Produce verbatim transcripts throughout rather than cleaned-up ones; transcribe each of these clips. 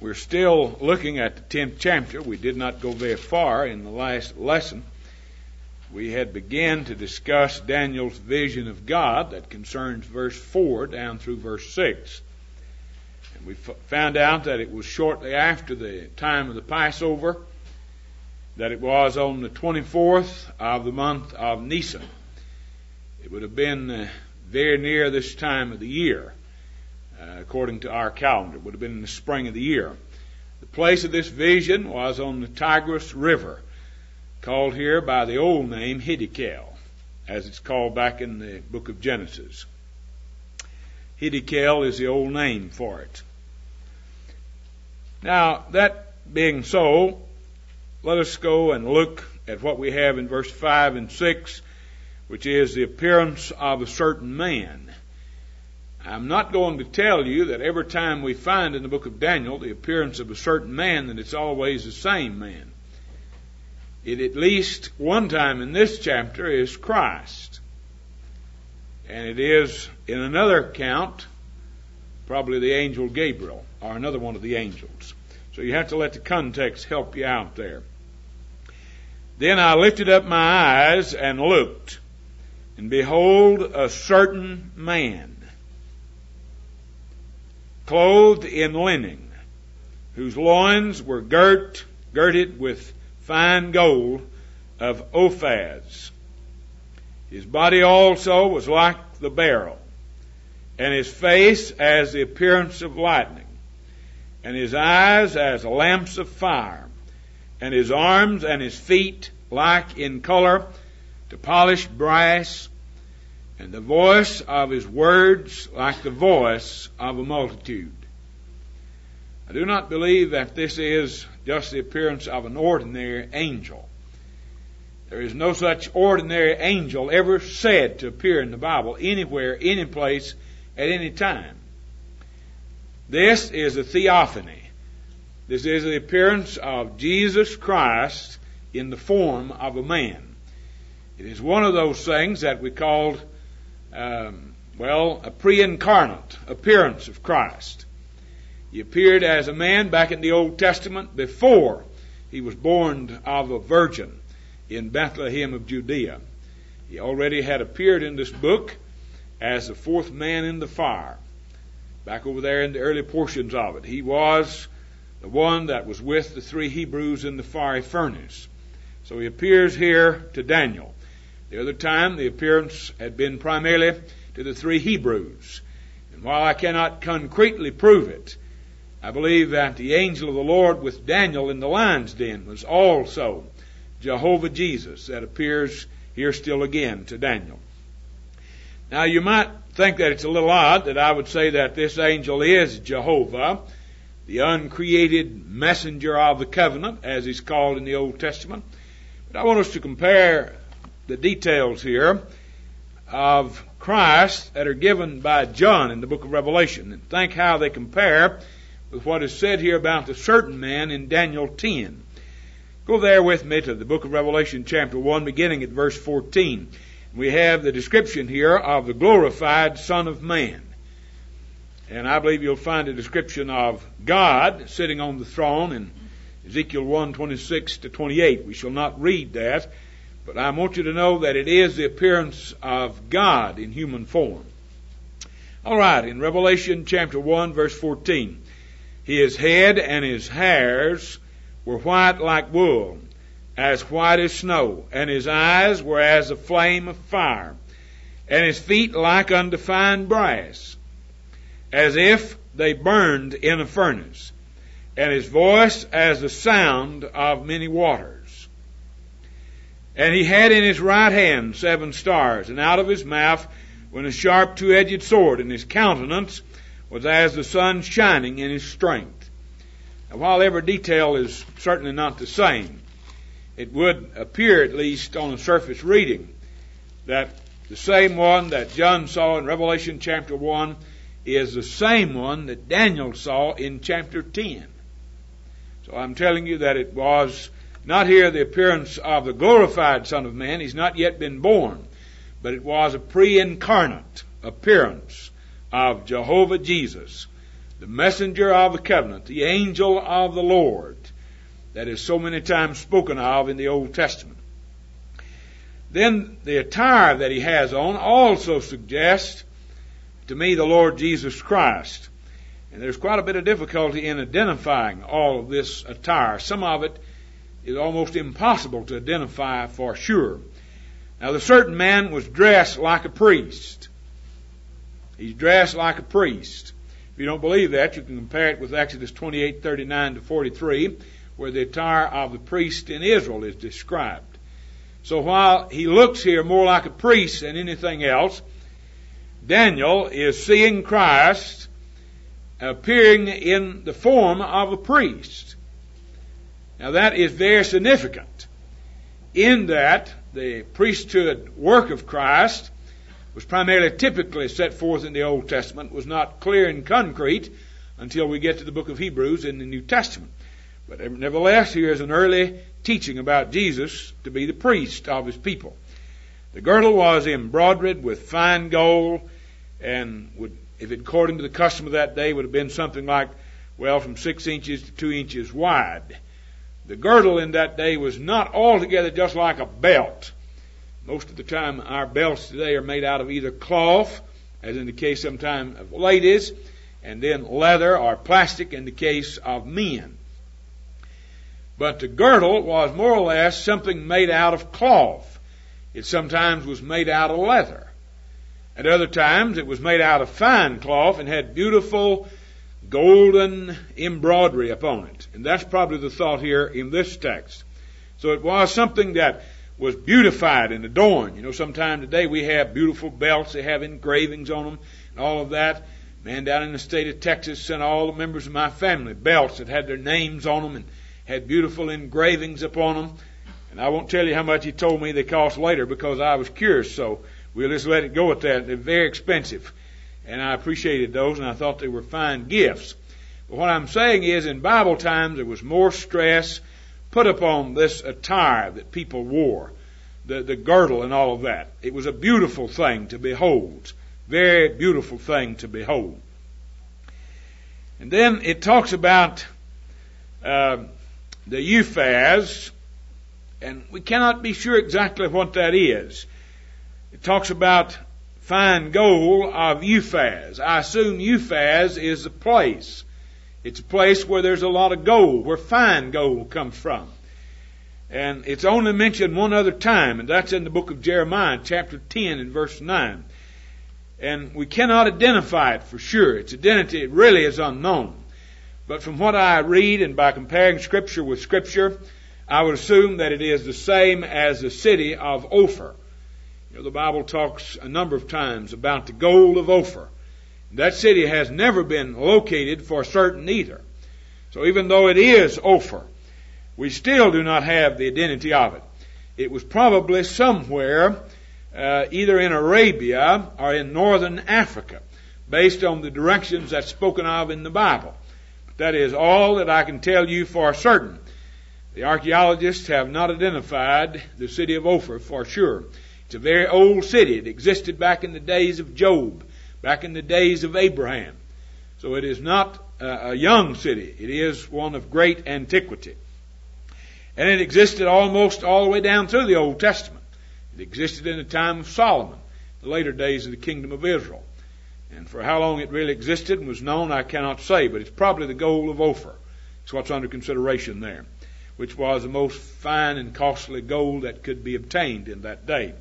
We're still looking at the tenth chapter. We did not go very far in the last lesson. We had begun to discuss Daniel's vision of God that concerns verse four down through verse six. And we f- found out that it was shortly after the time of the Passover, that it was on the twenty-fourth of the month of Nisan. It would have been uh, very near this time of the year. Uh, according to our calendar. It would have been in the spring of the year. The place of this vision was on the Tigris River, called here by the old name Hiddekel, as it's called back in the book of Genesis. Hiddekel is the old name for it. Now, that being so, let us go and look at what we have in verse five and six, which is the appearance of a certain man. I'm not going to tell you that every time we find in the book of Daniel the appearance of a certain man, that it's always the same man. It at least one time in this chapter is Christ. And it is in another account, probably the angel Gabriel, or another one of the angels. So you have to let the context help you out there. Then I lifted up my eyes and looked, and behold, a certain man, clothed in linen, whose loins were girt, girded with fine gold of Ophaz. His body also was like the beryl, and his face as the appearance of lightning, and his eyes as lamps of fire, and his arms and his feet like in color to polished brass, and the voice of his words like the voice of a multitude. I do not believe that this is just the appearance of an ordinary angel. There is no such ordinary angel ever said to appear in the Bible, anywhere, any place, at any time. This is a theophany. This is the appearance of Jesus Christ in the form of a man. It is one of those things that we called Um, well, a pre-incarnate appearance of Christ. He appeared as a man back in the Old Testament before he was born of a virgin in Bethlehem of Judea. He already had appeared in this book as the fourth man in the fire, back over there in the early portions of it. He was the one that was with the three Hebrews in the fiery furnace. So he appears here to Daniel. The other time, the appearance had been primarily to the three Hebrews. And while I cannot concretely prove it, I believe that the angel of the Lord with Daniel in the lion's den was also Jehovah Jesus that appears here still again to Daniel. Now, you might think that it's a little odd that I would say that this angel is Jehovah, the uncreated messenger of the covenant, as he's called in the Old Testament. But I want us to compare the details here of Christ that are given by John in the book of Revelation, and think how they compare with what is said here about the certain man in Daniel ten. Go there with me to the book of Revelation chapter one, beginning at verse fourteen. We have the description here of the glorified Son of Man. And I believe you'll find a description of God sitting on the throne in Ezekiel one, twenty-six to twenty-eight. We shall not read that, but I want you to know that it is the appearance of God in human form. All right, in Revelation chapter one, verse fourteen. His head and his hairs were white like wool, as white as snow, and his eyes were as a flame of fire, and his feet like unto fine brass, as if they burned in a furnace, and his voice as the sound of many waters. And he had in his right hand seven stars, and out of his mouth went a sharp two-edged sword, and his countenance was as the sun shining in his strength. Now, while every detail is certainly not the same, it would appear, at least on a surface reading, that the same one that John saw in Revelation chapter one is the same one that Daniel saw in chapter ten. So I'm telling you that it was not here the appearance of the glorified Son of Man. He's not yet been born. But it was a pre-incarnate appearance of Jehovah Jesus the messenger of the covenant, the angel of the Lord, that is so many times spoken of in the Old Testament. Then the attire that he has on also suggests to me the Lord Jesus Christ. And there's quite a bit of difficulty in identifying all of this attire. Some of it is almost impossible to identify for sure. Now, the certain man was dressed like a priest. He's dressed like a priest. If you don't believe that, you can compare it with Exodus twenty-eight, thirty-nine to forty-three, where the attire of the priest in Israel is described. So while he looks here more like a priest than anything else, Daniel is seeing Christ appearing in the form of a priest. Now that is very significant, in that the priesthood work of Christ was primarily typically set forth in the Old Testament, was not clear and concrete until we get to the book of Hebrews in the New Testament. But nevertheless, here is an early teaching about Jesus to be the priest of his people. The girdle was embroidered with fine gold, and would, if it according to the custom of that day, would have been something like, well, from six inches to two inches wide. The girdle in that day was not altogether just like a belt. Most of the time, our belts today are made out of either cloth, as in the case sometimes of ladies, and then leather or plastic in the case of men. But the girdle was more or less something made out of cloth. It sometimes was made out of leather. At other times, it was made out of fine cloth and had beautiful golden embroidery upon it. And that's probably the thought here in this text. So it was something that was beautified and adorned. You know, sometime today we have beautiful belts. They have engravings on them and all of that. Man down in the state of Texas sent all the members of my family belts that had their names on them and had beautiful engravings upon them. And I won't tell you how much he told me they cost later because I was curious. So we'll just let it go at that. They're very expensive. And I appreciated those, and I thought they were fine gifts. But what I'm saying is, in Bible times, there was more stress put upon this attire that people wore, the, the girdle and all of that. It was a beautiful thing to behold. Very beautiful thing to behold. And then it talks about uh, the Uphaz, and we cannot be sure exactly what that is. It talks about fine gold of Uphaz. I assume Uphaz is a place. It's a place where there's a lot of gold, where fine gold comes from. And it's only mentioned one other time, and that's in the book of Jeremiah, chapter ten and verse nine. And we cannot identify it for sure. Its identity really is unknown. But from what I read, and by comparing Scripture with Scripture, I would assume that it is the same as the city of Ophir. You know, the Bible talks a number of times about the gold of Ophir. That city has never been located for certain either. So even though it is Ophir, we still do not have the identity of it. It was probably somewhere uh, either in Arabia or in northern Africa, based on the directions that's spoken of in the Bible. But that is all that I can tell you for certain. The archaeologists have not identified the city of Ophir for sure. It's a very old city. It existed back in the days of Job, back in the days of Abraham. So it is not a young city. It is one of great antiquity. And it existed almost all the way down through the Old Testament. It existed in the time of Solomon, the later days of the kingdom of Israel. And for how long it really existed and was known, I cannot say, but it's probably the gold of Ophir. It's what's under consideration there, which was the most fine and costly gold that could be obtained in that day.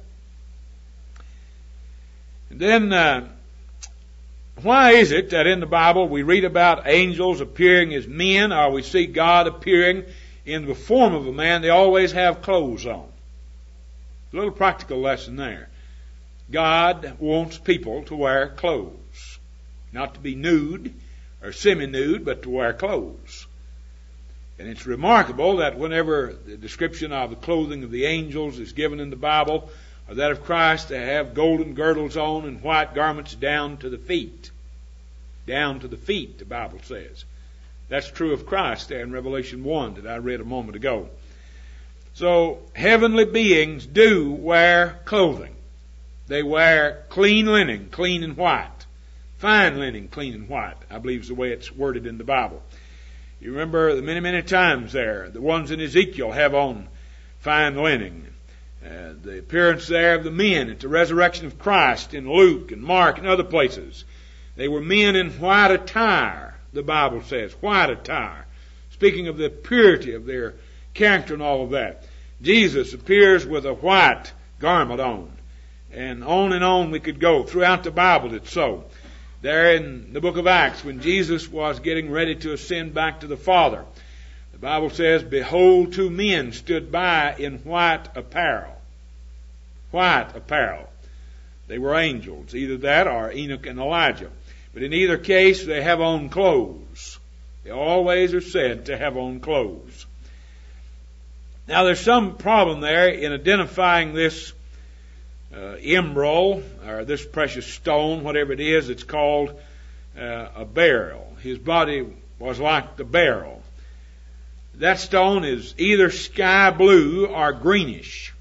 And then, uh, why is it that in the Bible we read about angels appearing as men, or we see God appearing in the form of a man? They always have clothes on. A little practical lesson there. God wants people to wear clothes. Not to be nude or semi-nude, but to wear clothes. And it's remarkable that whenever the description of the clothing of the angels is given in the Bible, or that of Christ, they have golden girdles on and white garments down to the feet. Down to the feet, the Bible says. That's true of Christ there in Revelation one that I read a moment ago. So, heavenly beings do wear clothing. They wear clean linen, clean and white, fine linen, clean and white, I believe is the way it's worded in the Bible. You remember the many, many times there, the ones in Ezekiel have on fine linen. Uh, the appearance there of the men at the resurrection of Christ in Luke and Mark and other places. They were men in white attire, the Bible says, white attire. Speaking of the purity of their character and all of that. Jesus appears with a white garment on. And on and on we could go. Throughout the Bible it's so. There in the book of Acts, when Jesus was getting ready to ascend back to the Father, the Bible says, behold, two men stood by in white apparel. White apparel. They were angels. Either that or Enoch and Elijah. But in either case, they have on clothes. They always are said to have on clothes. Now there's some problem there in identifying this uh, emerald, or this precious stone, whatever it is, it's called uh, a beryl. His body was like the beryl. That stone is either sky blue or greenish.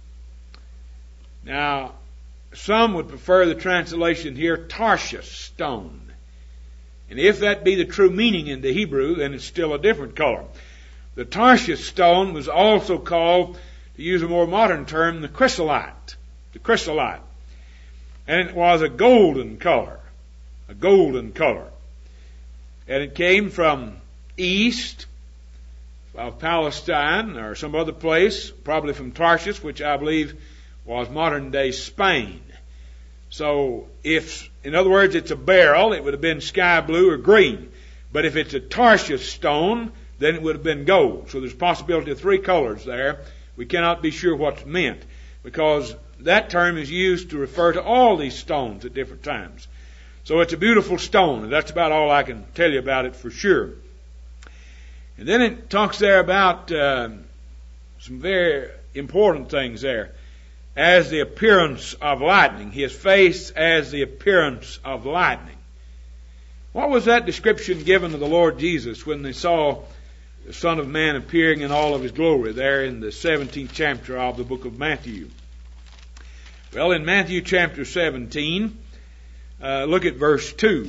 Now, some would prefer the translation here, Tarshish stone. And if that be the true meaning in the Hebrew, then it's still a different color. The Tarshish stone was also called, to use a more modern term, the chrysolite. The chrysolite. And it was a golden color. A golden color. And it came from east of Palestine or some other place, probably from Tarshish, which I believe was modern day Spain. So if, in other words, it's a beryl, it would have been sky blue or green. But if it's a Tarshish stone, then it would have been gold. So there's a possibility of three colors there. We cannot be sure what's meant, because that term is used to refer to all these stones at different times. So it's a beautiful stone, and that's about all I can tell you about it for sure. And then it talks there about uh, some very important things there. As the appearance of lightning. His face as the appearance of lightning. What was that description given to the Lord Jesus when they saw the Son of Man appearing in all of His glory there in the seventeenth chapter of the book of Matthew? Well, in Matthew chapter seventeen, uh, look at verse two.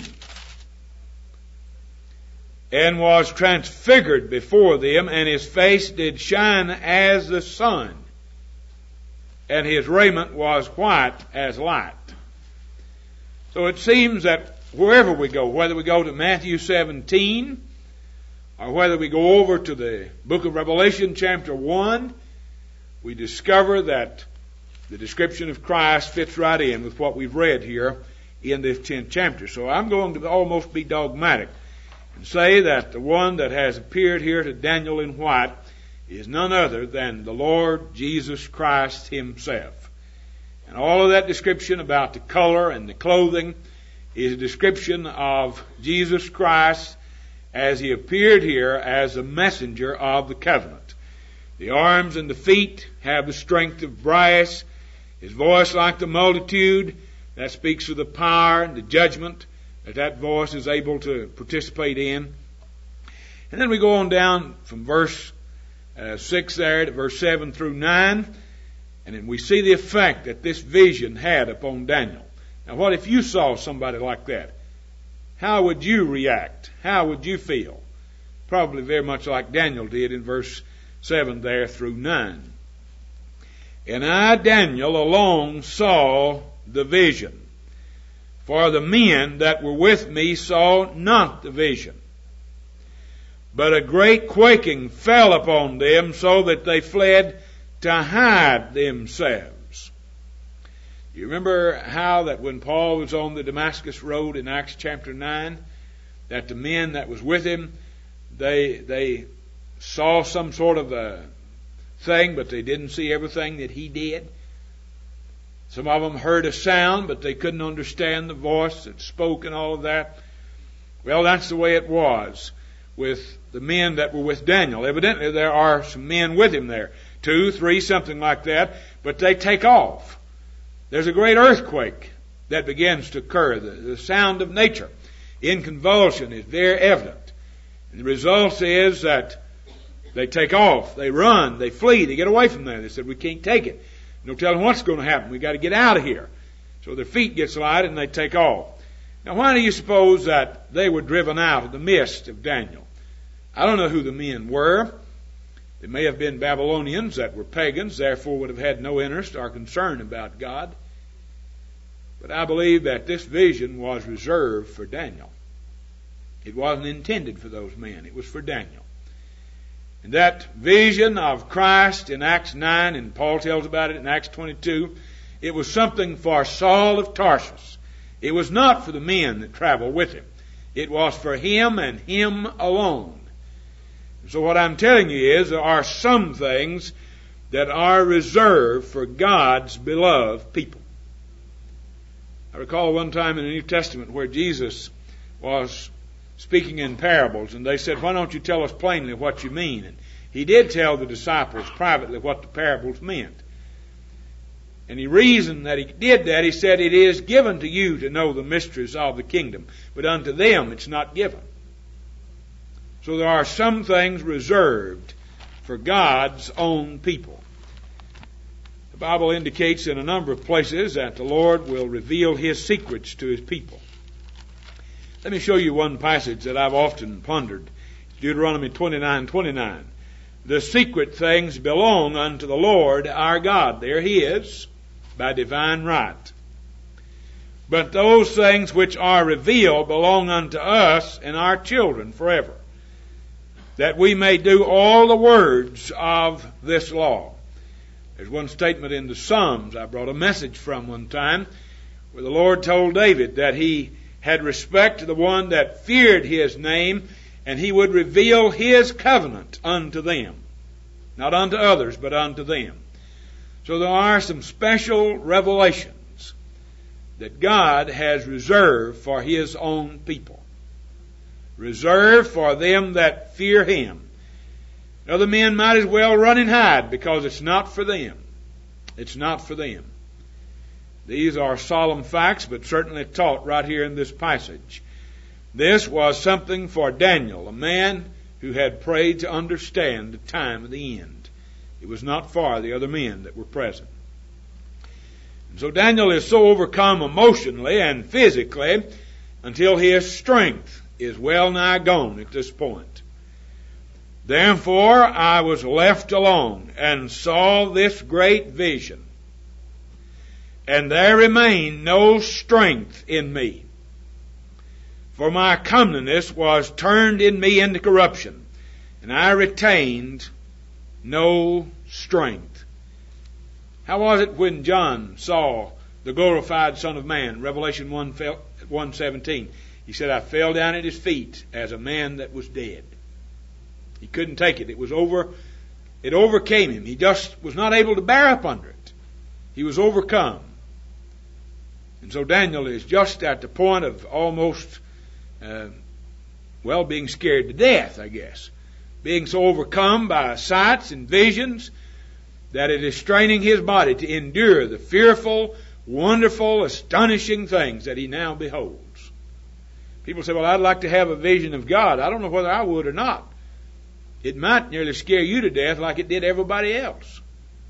And was transfigured before them, and His face did shine as the sun, and His raiment was white as light. So it seems that wherever we go, whether we go to Matthew seventeen, or whether we go over to the book of Revelation chapter one, we discover that the description of Christ fits right in with what we've read here in this tenth chapter. So I'm going to almost be dogmatic and say that the one that has appeared here to Daniel in white is none other than the Lord Jesus Christ Himself. And all of that description about the color and the clothing is a description of Jesus Christ as He appeared here as a messenger of the covenant. The arms and the feet have the strength of brass. His voice like the multitude. That speaks of the power and the judgment that that voice is able to participate in. And then we go on down from verse uh, six there to verse seven through nine. And then we see the effect that this vision had upon Daniel. Now what if you saw somebody like that? How would you react? How would you feel? Probably very much like Daniel did in verse seven there through nine. And I, Daniel, alone saw the vision. For the men that were with me saw not the vision. But a great quaking fell upon them, so that they fled to hide themselves. You remember how that when Paul was on the Damascus road in Acts chapter nine, that the men that was with him, they they saw some sort of a thing, but they didn't see everything that he did. Some of them heard a sound, but they couldn't understand the voice that spoke and all of that. Well, that's the way it was with the men that were with Daniel. Evidently, there are some men with him there. Two, three, something like that. But they take off. There's a great earthquake that begins to occur. The, the sound of nature in convulsion is very evident. And the result is that they take off, they run, they flee, they get away from there. They said, we can't take it. No telling what's going to happen. We've got to get out of here. So their feet gets light and they take off. Now, why do you suppose that they were driven out of the midst of Daniel? I don't know who the men were. They may have been Babylonians that were pagans, therefore would have had no interest or concern about God. But I believe that this vision was reserved for Daniel. It wasn't intended for those men. It was for Daniel. And that vision of Christ in Acts nine, and Paul tells about it in Acts twenty-two, it was something for Saul of Tarsus. It was not for the men that traveled with him. It was for him and him alone. So what I'm telling you is there are some things that are reserved for God's beloved people. I recall one time in the New Testament where Jesus was speaking in parables, and they said, why don't you tell us plainly what you mean? And he did tell the disciples privately what the parables meant. And the reason that he did that, he said, it is given to you to know the mysteries of the kingdom, but unto them it's not given. So there are some things reserved for God's own people. The Bible indicates in a number of places that the Lord will reveal His secrets to His people. Let me show you one passage that I've often pondered. Deuteronomy twenty-nine twenty-nine. The secret things belong unto the Lord our God. There He is, by divine right. But those things which are revealed belong unto us and our children forever, that we may do all the words of this law. There's one statement in the Psalms I brought a message from one time, where the Lord told David that He had respect to the one that feared His name, and He would reveal His covenant unto them. Not unto others, but unto them. So there are some special revelations that God has reserved for His own people. Reserved for them that fear Him. Other men might as well run and hide, because it's not for them. It's not for them. These are solemn facts, but certainly taught right here in this passage. This was something for Daniel, a man who had prayed to understand the time of the end. It was not for the other men that were present. And so Daniel is so overcome emotionally and physically until his strength is well nigh gone at this point. Therefore I was left alone and saw this great vision, and there remained no strength in me. For my comeliness was turned in me into corruption, and I retained no strength. How was it when John saw the glorified Son of Man? Revelation one seventeen. He said, I fell down at His feet as a man that was dead. He couldn't take it. It was over. It overcame him. He just was not able to bear up under it. He was overcome. And so Daniel is just at the point of almost, uh, well, being scared to death, I guess. Being so overcome by sights and visions that it is straining his body to endure the fearful, wonderful, astonishing things that he now beholds. People say, well, I'd like to have a vision of God. I don't know whether I would or not. It might nearly scare you to death like it did everybody else.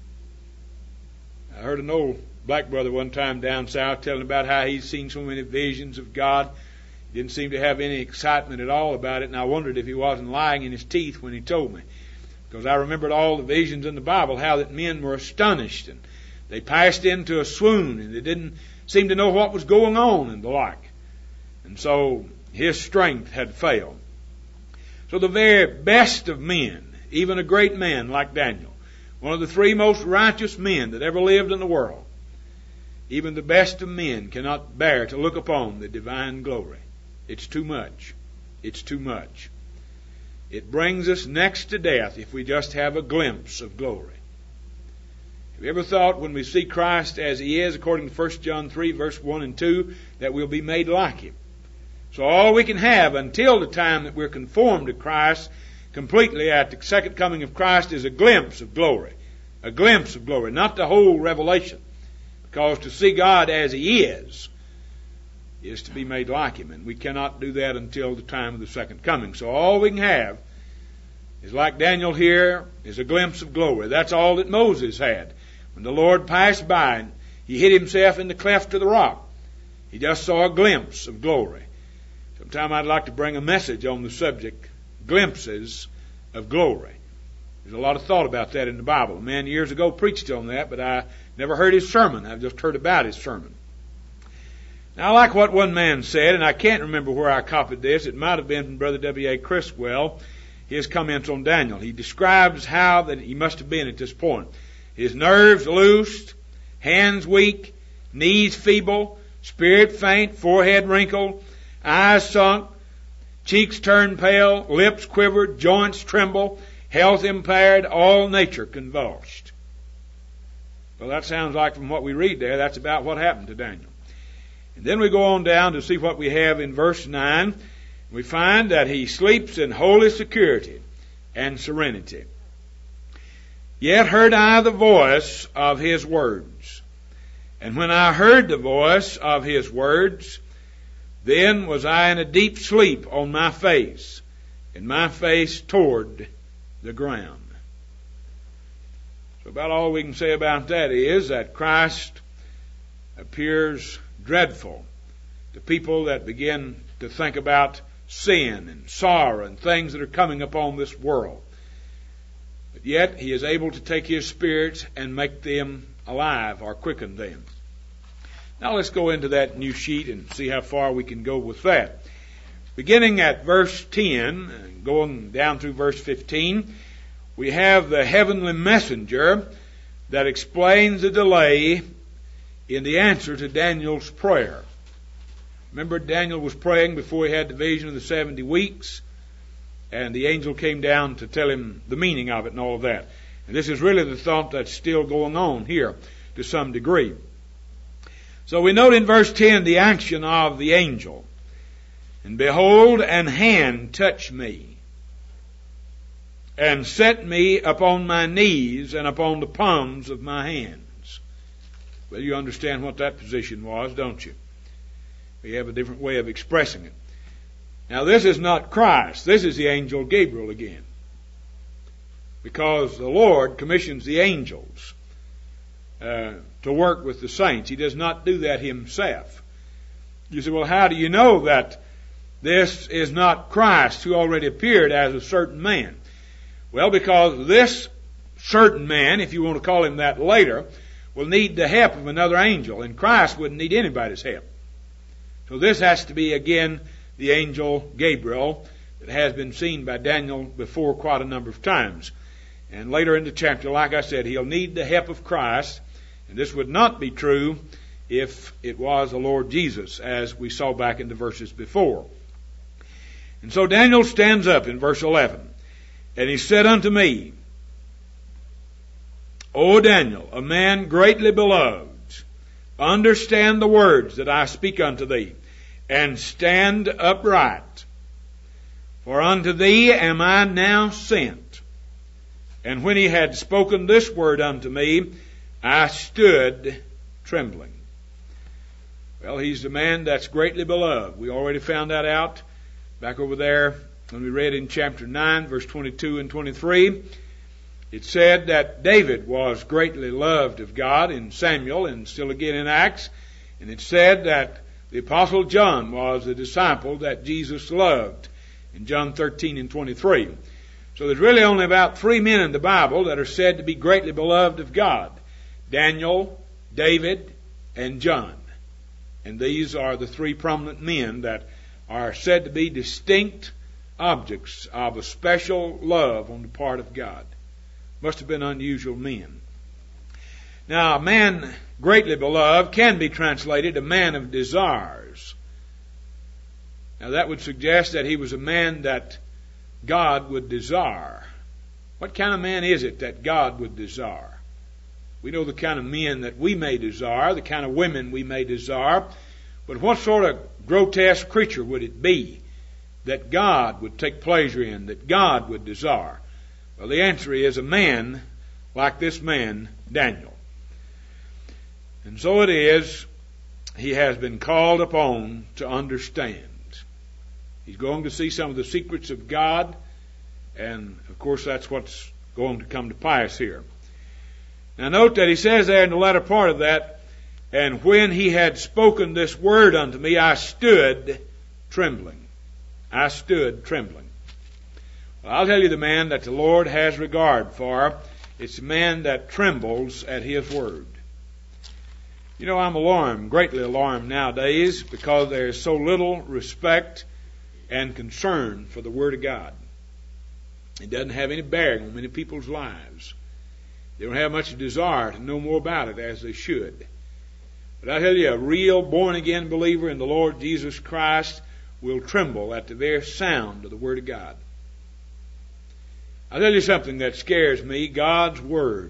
I heard an old black brother one time down south telling about how he's seen so many visions of God. He didn't seem to have any excitement at all about it, and I wondered if he wasn't lying in his teeth when he told me. Because I remembered all the visions in the Bible, how that men were astonished, and they passed into a swoon, and they didn't seem to know what was going on and the like. And so his strength had failed. So the very best of men, even a great man like Daniel, one of the three most righteous men that ever lived in the world, even the best of men cannot bear to look upon the divine glory. It's too much. It's too much. It brings us next to death if we just have a glimpse of glory. Have you ever thought when we see Christ as He is, according to First John three, verse one and two, that we'll be made like Him? So all we can have until the time that we're conformed to Christ completely at the second coming of Christ is a glimpse of glory. A glimpse of glory, not the whole revelation. Because to see God as He is, is to be made like Him. And we cannot do that until the time of the second coming. So all we can have is, like Daniel here, is a glimpse of glory. That's all that Moses had. When the Lord passed by, and he hid himself in the cleft of the rock. He just saw a glimpse of glory. Sometime I'd like to bring a message on the subject, glimpses of glory. There's a lot of thought about that in the Bible. A man years ago preached on that, but I never heard his sermon. I've just heard about his sermon. Now, I like what one man said, and I can't remember where I copied this. It might have been from Brother W A Criswell, his comments on Daniel. He describes how that he must have been at this point. His nerves loosed, hands weak, knees feeble, spirit faint, forehead wrinkled, eyes sunk, cheeks turned pale, lips quivered, joints tremble, health impaired, all nature convulsed. Well, that sounds like from what we read there, that's about what happened to Daniel. And then we go on down to see what we have in verse nine. We find that he sleeps in holy security and serenity. Yet heard I the voice of his words. And when I heard the voice of his words, then was I in a deep sleep on my face, and my face toward the ground. So about all we can say about that is that Christ appears dreadful to people that begin to think about sin and sorrow and things that are coming upon this world. But yet he is able to take his spirits and make them alive or quicken them. Now let's go into that new sheet and see how far we can go with that. Beginning at verse ten, going down through verse fifteen, we have the heavenly messenger that explains the delay in the answer to Daniel's prayer. Remember, Daniel was praying before he had the vision of the seventy weeks, and the angel came down to tell him the meaning of it and all of that. And this is really the thought that's still going on here to some degree. So we note in verse ten the action of the angel. And behold, an hand touched me, and set me upon my knees and upon the palms of my hands. Well, you understand what that position was, don't you? We have a different way of expressing it. Now, this is not Christ. This is the angel Gabriel again. Because the Lord commissions the angels uh, to work with the saints. He does not do that himself. You say, well, how do you know that this is not Christ who already appeared as a certain man? Well, because this certain man, if you want to call him that later, will need the help of another angel, and Christ wouldn't need anybody's help. So this has to be, again, the angel Gabriel that has been seen by Daniel before quite a number of times. And later in the chapter, like I said, he'll need the help of Christ, and this would not be true if it was the Lord Jesus, as we saw back in the verses before. And so Daniel stands up in verse eleven, and he said unto me, O Daniel, a man greatly beloved, understand the words that I speak unto thee, and stand upright. For unto thee am I now sent. And when he had spoken this word unto me, I stood trembling. Well, he's the man that's greatly beloved. We already found that out back over there when we read in chapter nine, verse twenty-two and twenty-three. It said that David was greatly loved of God in Samuel and still again in Acts. And it said that the Apostle John was the disciple that Jesus loved in John thirteen and twenty-three. So there's really only about three men in the Bible that are said to be greatly beloved of God. Daniel, David, and John. And these are the three prominent men that are said to be distinct objects of a special love on the part of God. Must have been unusual men. Now, a man greatly beloved can be translated a man of desires. Now, that would suggest that he was a man that God would desire. What kind of man is it that God would desire? We know the kind of men that we may desire, the kind of women we may desire, but what sort of grotesque creature would it be that God would take pleasure in, that God would desire? Well, the answer is a man like this man, Daniel. And so it is, he has been called upon to understand. He's going to see some of the secrets of God, and of course that's what's going to come to pass here. Now note that he says there in the latter part of that, And when he had spoken this word unto me, I stood trembling. I stood trembling. Well, I'll tell you the man that the Lord has regard for. It's the man that trembles at his word. You know, I'm alarmed, greatly alarmed nowadays, because there is so little respect and concern for the Word of God. It doesn't have any bearing on many people's lives. They don't have much desire to know more about it as they should. But I tell you, a real born-again believer in the Lord Jesus Christ will tremble at the very sound of the Word of God. I'll tell you something that scares me, God's Word.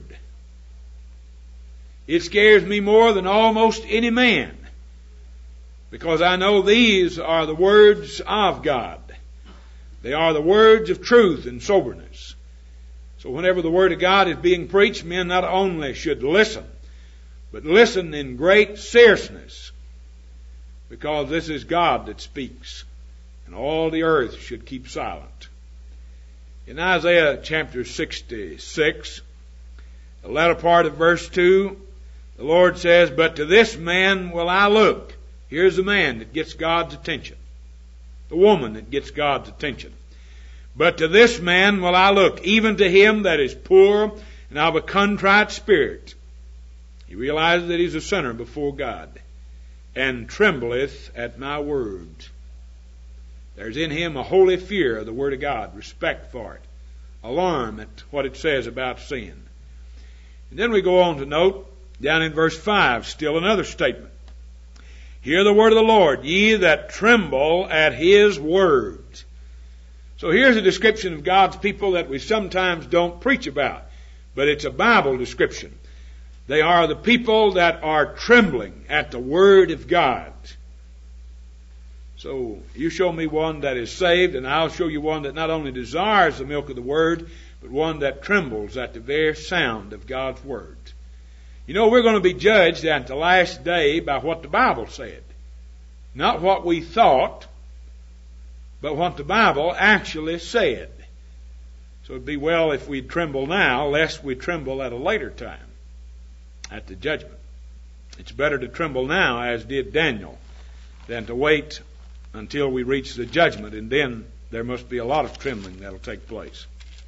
It scares me more than almost any man, because I know these are the words of God. They are the words of truth and soberness. So whenever the Word of God is being preached, men not only should listen, but listen in great seriousness, because this is God that speaks, and all the earth should keep silent. In Isaiah chapter sixty-six, the latter part of verse two, the Lord says, "But to this man will I look." Here's the man that gets God's attention. The woman that gets God's attention. "But to this man will I look, even to him that is poor and of a contrite spirit." He realizes that he's a sinner before God, "and trembleth at my word." There's in him a holy fear of the Word of God, respect for it, alarm at what it says about sin. And then we go on to note, down in verse five, still another statement. "Hear the word of the Lord, ye that tremble at His word." So here's a description of God's people that we sometimes don't preach about, but it's a Bible description. They are the people that are trembling at the Word of God. So you show me one that is saved, and I'll show you one that not only desires the milk of the Word, but one that trembles at the very sound of God's Word. You know, we're going to be judged at the last day by what the Bible said. Not what we thought, but what the Bible actually said. So it'd be well if we tremble now, lest we tremble at a later time, at the judgment. It's better to tremble now, as did Daniel, than to wait until we reach the judgment, and then there must be a lot of trembling that'll take place.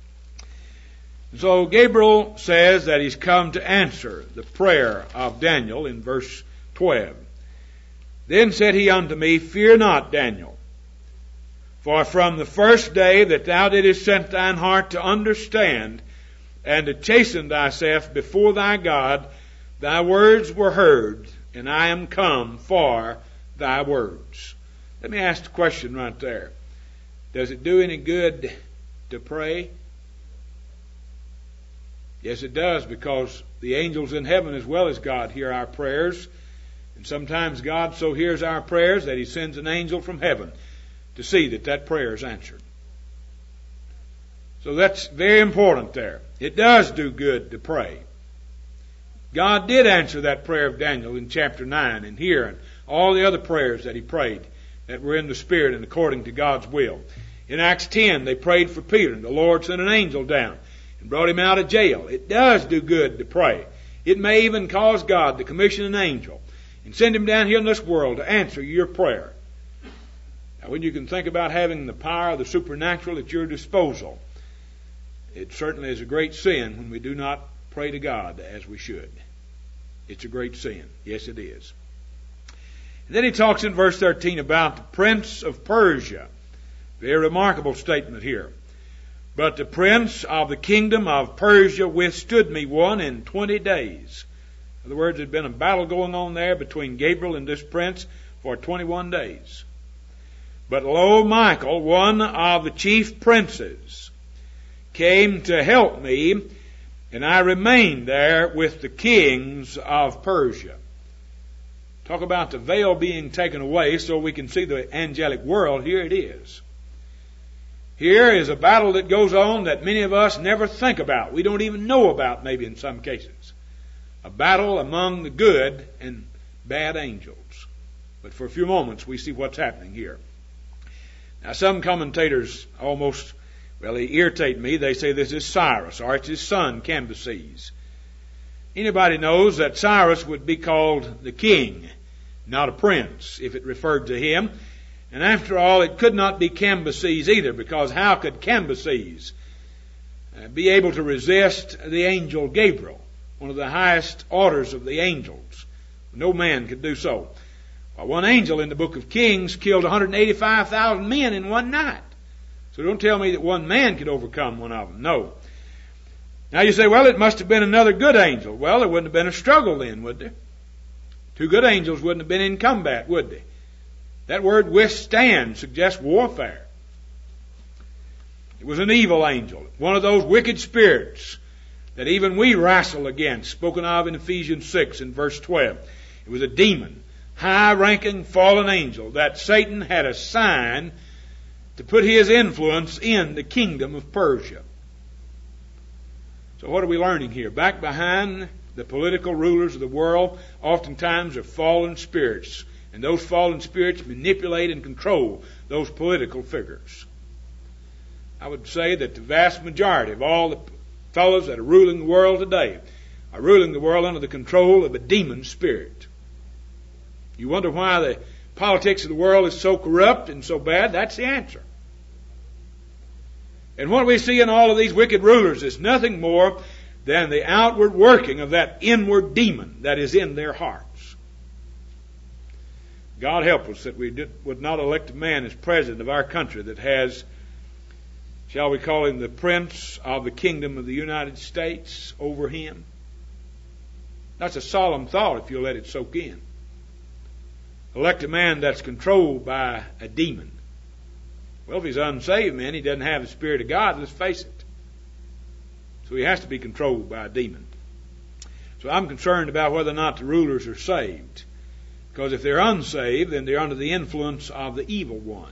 So Gabriel says that he's come to answer the prayer of Daniel in verse twelve. "Then said he unto me, Fear not, Daniel, for from the first day that thou didst set thine heart to understand and to chasten thyself before thy God, thy words were heard, and I am come for thy words." Let me ask the question right there. Does it do any good to pray? Yes, it does, because the angels in heaven as well as God hear our prayers. And sometimes God so hears our prayers that He sends an angel from heaven to see that that prayer is answered. So that's very important there. It does do good to pray. God did answer that prayer of Daniel in chapter nine and here, and all the other prayers that he prayed that were in the Spirit and according to God's will. In Acts ten, they prayed for Peter, and the Lord sent an angel down and brought him out of jail. It does do good to pray. It may even cause God to commission an angel and send him down here in this world to answer your prayer. Now, when you can think about having the power of the supernatural at your disposal, it certainly is a great sin when we do not pray to God as we should. It's a great sin. Yes, it is. And then he talks in verse thirteen about the prince of Persia. Very remarkable statement here. "But the prince of the kingdom of Persia withstood me one and twenty days." In other words, there had been a battle going on there between Gabriel and this prince for twenty-one days. "But lo, Michael, one of the chief princes, came to help me, and I remained there with the kings of Persia." Talk about the veil being taken away so we can see the angelic world. Here it is. Here is a battle that goes on that many of us never think about. We don't even know about, maybe in some cases. A battle among the good and bad angels. But for a few moments we see what's happening here. Now some commentators almost, well, they irritate me. They say this is Cyrus, or it's his son Cambyses. Anybody knows that Cyrus would be called the king, not a prince, if it referred to him. And after all, it could not be Cambyses either, because how could Cambyses uh, be able to resist the angel Gabriel, one of the highest orders of the angels? No man could do so. Well, one angel in the book of Kings killed one hundred eighty-five thousand men in one night. So don't tell me that one man could overcome one of them. No. Now you say, well, it must have been another good angel. Well, there wouldn't have been a struggle then, would there? Two good angels wouldn't have been in combat, would they? That word withstand suggests warfare. It was an evil angel, one of those wicked spirits that even we wrestle against, spoken of in Ephesians six in verse twelve. It was a demon, high-ranking fallen angel that Satan had assigned to put his influence in the kingdom of Persia. So what are we learning here? Back behind the political rulers of the world oftentimes are fallen spirits. And those fallen spirits manipulate and control those political figures. I would say that the vast majority of all the fellows that are ruling the world today are ruling the world under the control of a demon spirit. You wonder why the politics of the world is so corrupt and so bad? That's the answer. And what we see in all of these wicked rulers is nothing more than the outward working of that inward demon that is in their hearts. God help us that we did, would not elect a man as president of our country that has, shall we call him the Prince of the Kingdom of the United States over him. That's a solemn thought if you'll let it soak in. Elect a man that's controlled by a demon. Well, if he's an unsaved man, he doesn't have the Spirit of God, let's face it. So he has to be controlled by a demon. So I'm concerned about whether or not the rulers are saved. Because if they're unsaved, then they're under the influence of the evil one.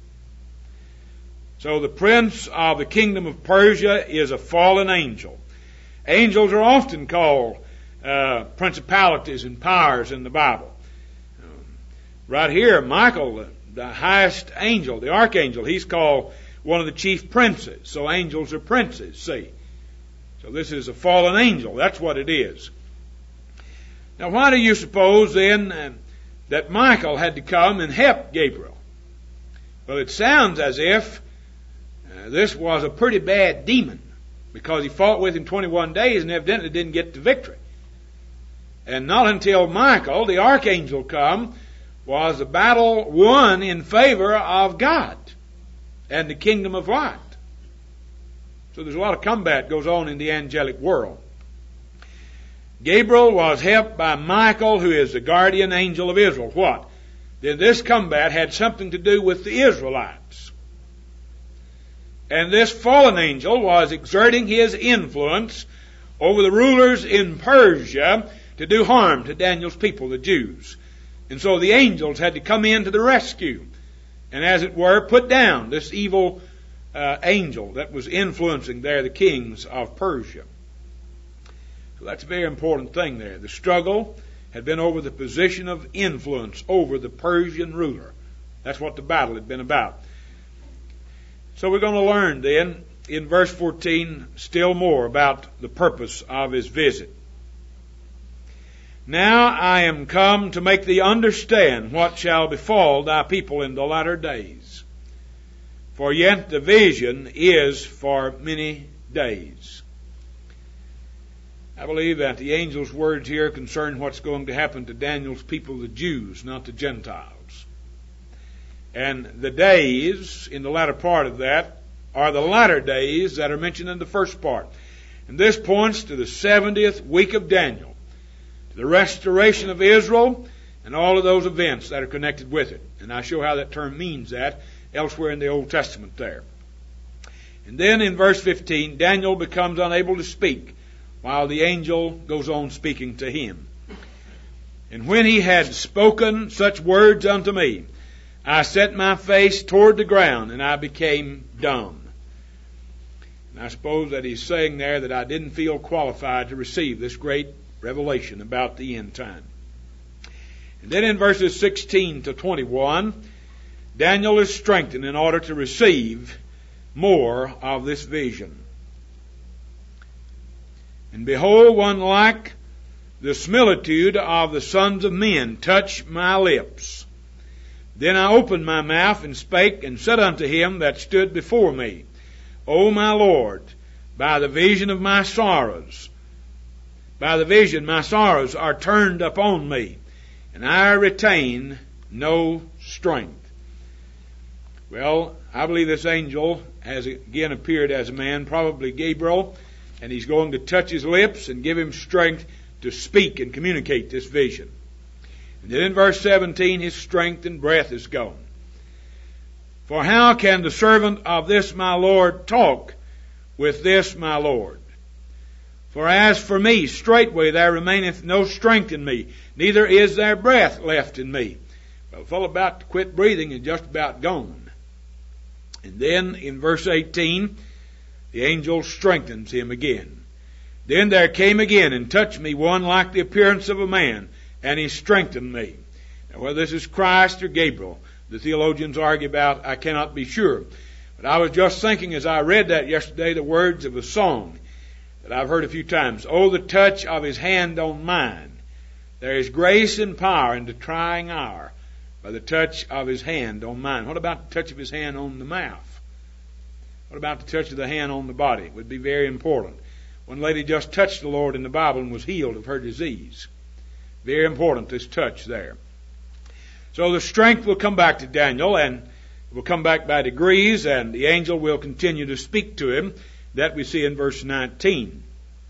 So the prince of the kingdom of Persia is a fallen angel. Angels are often called uh, principalities and powers in the Bible. Um, right here, Michael, the highest angel, the archangel, he's called one of the chief princes. So angels are princes, see. So this is a fallen angel. That's what it is. Now why do you suppose then uh, that Michael had to come and help Gabriel? Well, it sounds as if uh, this was a pretty bad demon, because he fought with him twenty-one days and evidently didn't get the victory. And not until Michael, the archangel, come, was the battle won in favor of God and the kingdom of light. So there's a lot of combat goes on in the angelic world. Gabriel was helped by Michael, who is the guardian angel of Israel. What? Then this combat had something to do with the Israelites. And this fallen angel was exerting his influence over the rulers in Persia to do harm to Daniel's people, the Jews. And so the angels had to come in to the rescue and, as it were, put down this evil uh, angel that was influencing there the kings of Persia. So that's a very important thing there. The struggle had been over the position of influence over the Persian ruler. That's what the battle had been about. So we're going to learn then in verse fourteen still more about the purpose of his visit. Now I am come to make thee understand what shall befall thy people in the latter days. For yet the vision is for many days. I believe that the angel's words here concern what's going to happen to Daniel's people, the Jews, not the Gentiles. And the days in the latter part of that are the latter days that are mentioned in the first part. And this points to the seventieth week of Daniel, to the restoration of Israel, and all of those events that are connected with it. And I show how that term means that elsewhere in the Old Testament there. And then in verse fifteen, Daniel becomes unable to speak while the angel goes on speaking to him. And when he had spoken such words unto me, I set my face toward the ground, and I became dumb. And I suppose that he's saying there that I didn't feel qualified to receive this great revelation about the end time. And then in verses sixteen to twenty-one, Daniel is strengthened in order to receive more of this vision. And behold, one like the similitude of the sons of men touched my lips. Then I opened my mouth and spake and said unto him that stood before me, O my Lord, by the vision of my sorrows, by the vision my sorrows are turned upon me, and I retain no strength. Well, I believe this angel has again appeared as a man, probably Gabriel, and he's going to touch his lips and give him strength to speak and communicate this vision. And then in verse seventeen, his strength and breath is gone. For how can the servant of this my Lord talk with this my Lord? For as for me, straightway there remaineth no strength in me, neither is there breath left in me. Well, the fellow about to quit breathing is just about gone. And then in verse eighteen, the angel strengthens him again. Then there came again and touched me one like the appearance of a man, and he strengthened me. Now, whether this is Christ or Gabriel, the theologians argue about, I cannot be sure. But I was just thinking as I read that yesterday, the words of a song that I've heard a few times. Oh, the touch of his hand on mine. There is grace and power in the trying hour by the touch of his hand on mine. What about the touch of his hand on the mouth? What about the touch of the hand on the body? It would be very important. One lady just touched the Lord in the Bible and was healed of her disease. Very important, this touch there. So the strength will come back to Daniel, and it will come back by degrees, and the angel will continue to speak to him. That we see in verse nineteen.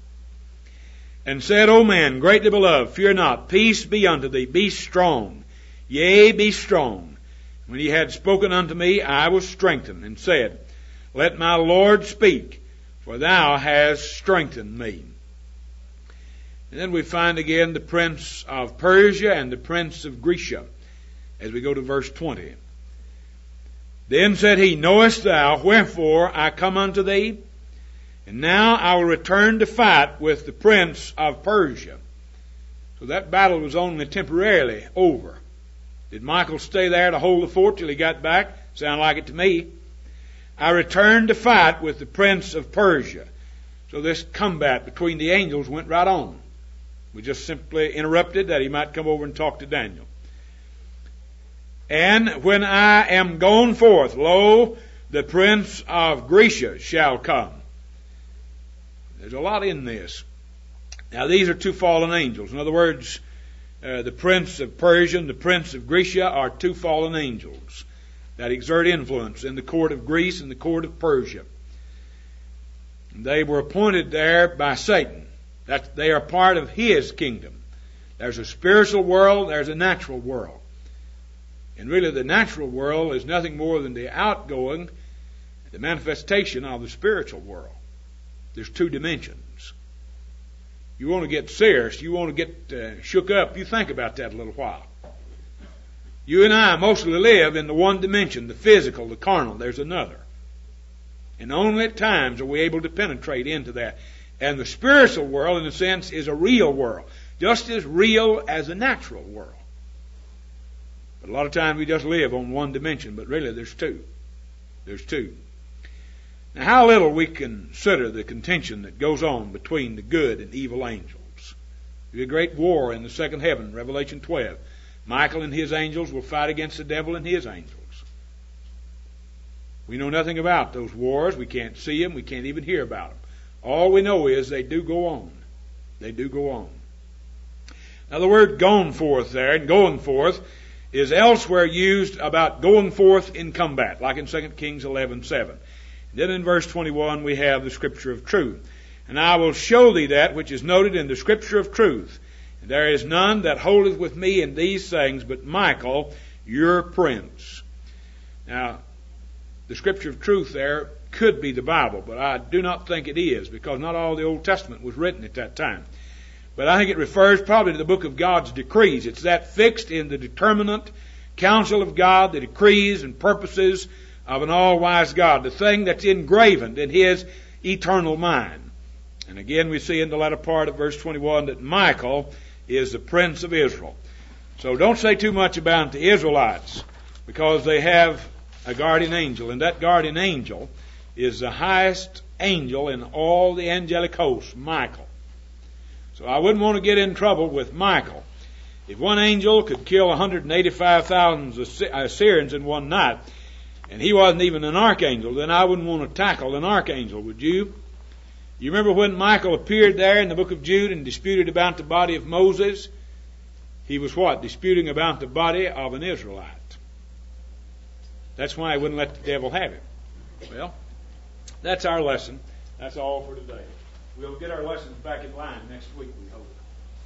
And said, O man, greatly beloved, fear not, peace be unto thee, be strong, yea, be strong. When he had spoken unto me, I was strengthened, and said, Let my Lord speak, for thou hast strengthened me. And then we find again the prince of Persia and the prince of Grecia, as we go to verse twenty. Then said he, Knowest thou wherefore I come unto thee? And now I will return to fight with the prince of Persia. So that battle was only temporarily over. Did Michael stay there to hold the fort till he got back? Sound like it to me. I returned to fight with the prince of Persia. So this combat between the angels went right on. We just simply interrupted that he might come over and talk to Daniel. And when I am gone forth, lo, the prince of Grecia shall come. There's a lot in this. Now these are two fallen angels. In other words, uh, the prince of Persia and the prince of Grecia are two fallen angels that exert influence in the court of Greece and the court of Persia. They were appointed there by Satan. That they are part of his kingdom. There's a spiritual world, there's a natural world. And really the natural world is nothing more than the outgoing, the manifestation of the spiritual world. There's two dimensions. You want to get serious, you want to get uh, shook up, you think about that a little while. You and I mostly live in the one dimension, the physical, the carnal. There's another. And only at times are we able to penetrate into that. And the spiritual world, in a sense, is a real world. Just as real as the natural world. But a lot of times we just live on one dimension, but really there's two. There's two. Now how little we consider the contention that goes on between the good and evil angels. There's a great war in the second heaven, Revelation twelve. Michael and his angels will fight against the devil and his angels. We know nothing about those wars. We can't see them. We can't even hear about them. All we know is they do go on. They do go on. Now the word gone forth there, and going forth, is elsewhere used about going forth in combat, like in Second Kings eleven seven. Then in verse twenty-one we have the scripture of truth. And I will show thee that which is noted in the scripture of truth. And there is none that holdeth with me in these things, but Michael, your prince. Now, the scripture of truth there could be the Bible, but I do not think it is, because not all the Old Testament was written at that time. But I think it refers probably to the book of God's decrees. It's that fixed in the determinate counsel of God, the decrees and purposes of an all-wise God, the thing that's engraven in His eternal mind. And again we see in the latter part of verse twenty-one that Michael is the Prince of Israel. So don't say too much about the Israelites, because they have a guardian angel, and that guardian angel is the highest angel in all the angelic host, Michael. So I wouldn't want to get in trouble with Michael. If one angel could kill one hundred eighty-five thousand Assyrians in one night, and he wasn't even an archangel, then I wouldn't want to tackle an archangel, would you? You remember when Michael appeared there in the book of Jude and disputed about the body of Moses? He was what? Disputing about the body of an Israelite. That's why he wouldn't let the devil have him. Well, that's our lesson. That's all for today. We'll get our lessons back in line next week, we hope.